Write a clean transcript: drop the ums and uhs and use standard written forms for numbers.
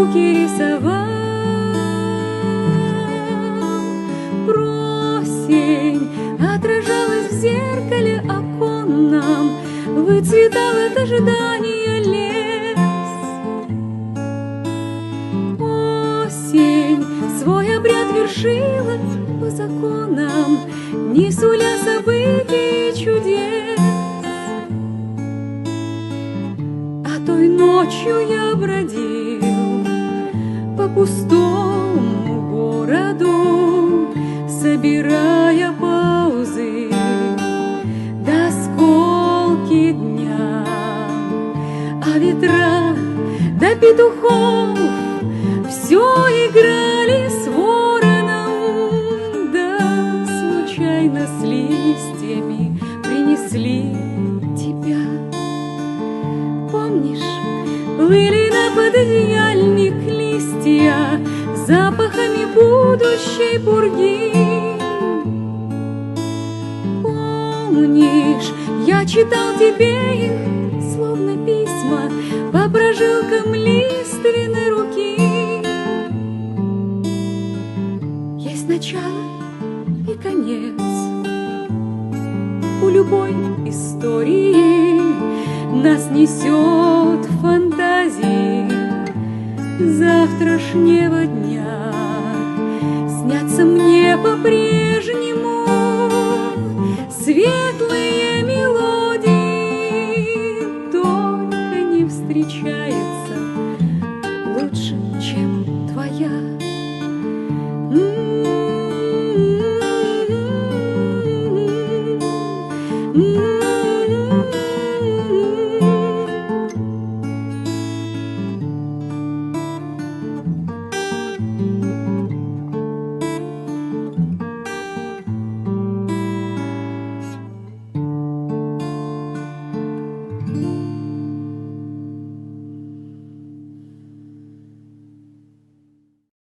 руки рисовал. Просень отражалась в зеркале оконном, выцветал от ожидания лес. Осень свой обряд вершила по законам, не суля событий и чудес. А той ночью я бродил по пустому городу, собирая паузы до осколки дня. А ветра до петухов все играли с вороном, да случайно с листьями принесли тебя. Помнишь, плыли на пододеяльник листья запахами будущей пурги? Помнишь, я читал тебе их, словно письма, по прожилкам лиственной руки? Есть начало и конец у любой истории, нас несет в фантазии завтрашнего дня. Снятся мне по-прежнему